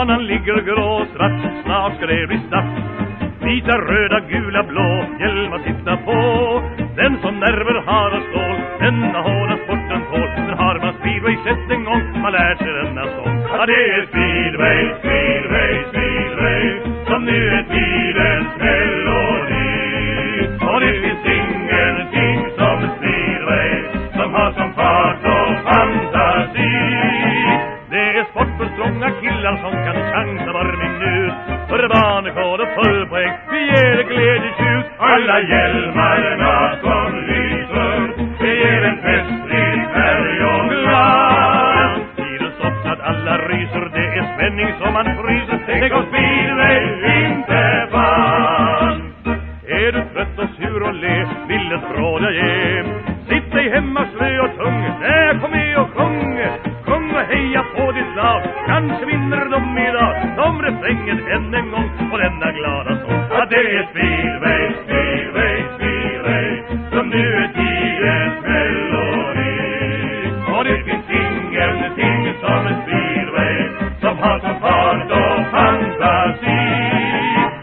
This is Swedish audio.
banan ligger grå svart, snart ska det bli start. Vita, röda, gula, blå, hjälm att titta på. Den som nerver har och stål, den har hårda sporten tål. Men har man speedway sett en gång, man lär sig denna sång. Ja, det är speedway, speedway, speedway, som nu är tidens melodi. Och det finns ingenting som speedway, som har som fart och fantasi. Det är sport för strånga killar som kan chansa var minut. För barnekod och full poäng, vi ger det glädjetjut. Alla hjälmarna som lyser, det ger en festlig färg och glans. Tiden stoppnad, alla ryser, det är spänning som man fryser. Det går speedway, inte fan. Är du trött och sur och le, vill ett råd jag ge. Sitt dig hemma slö och tung, där kom med och sjung. Sjung och heja på ditt lag, kanske vinner de idag. De refrängen än en gång på denna glada sång. Ja, det är speedway, speedway, speedway, som nu är tidens melodi. Och det finns ingenting som en speedway som har